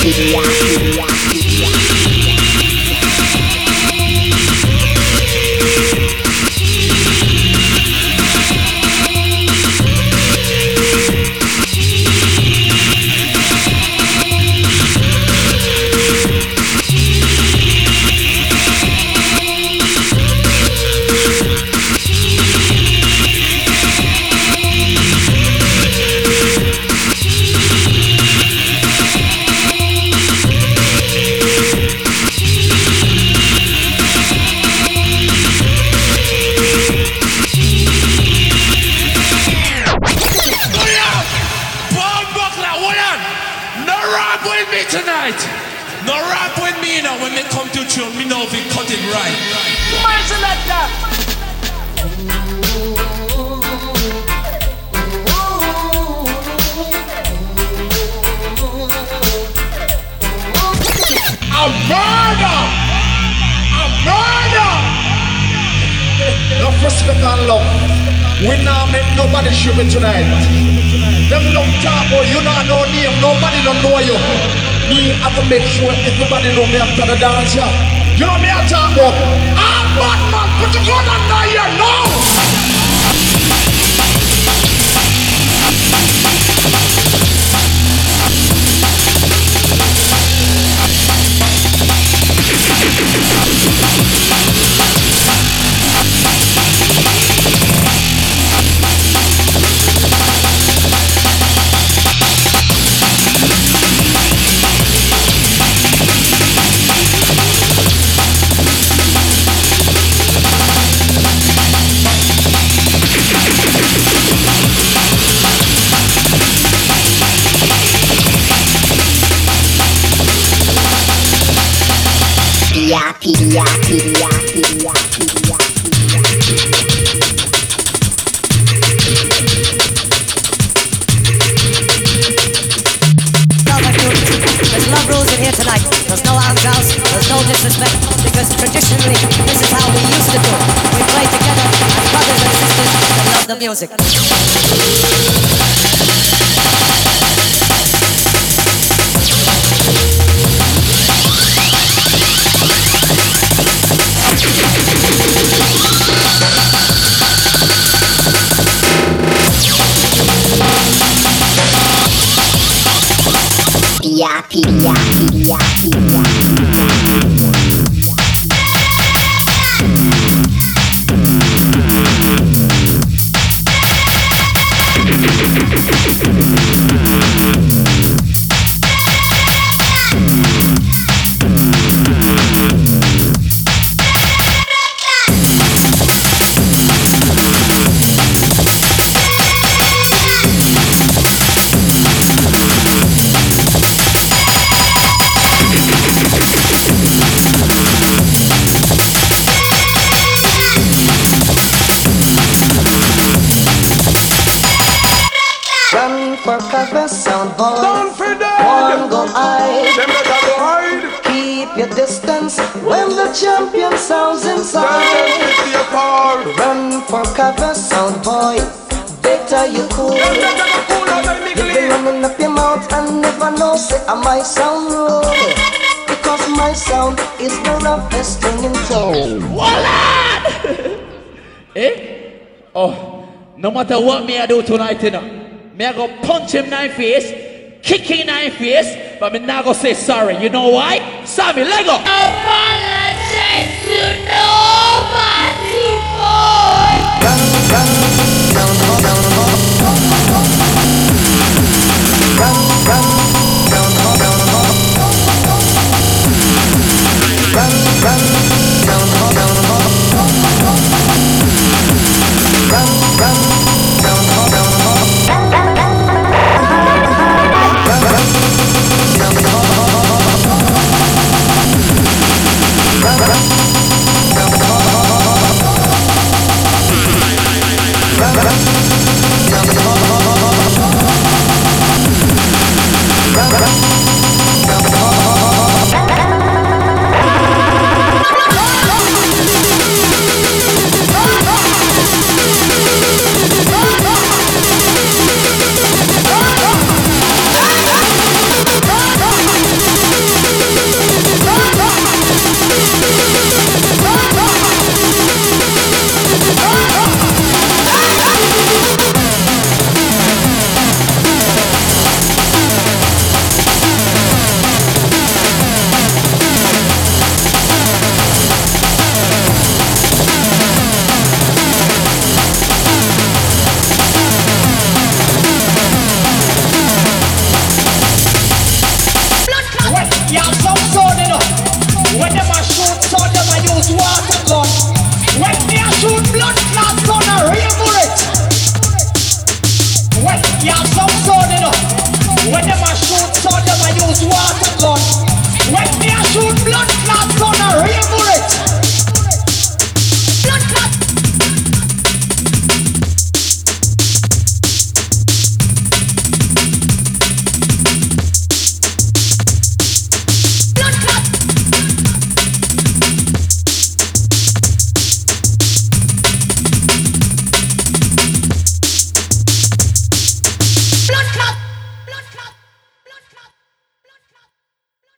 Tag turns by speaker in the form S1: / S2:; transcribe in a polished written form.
S1: Music.
S2: Champion sounds inside. Run for cover, sound boy. Better you cool. You be running up your mouth and never know say my sound roll. Because my sound is the roughest thing in town.
S3: Wallan! Eh? Oh, no matter what me I do tonight, you know, me I go punch him in the face, kick him in the face, but me not go say sorry. You know why? Sammy, Lego.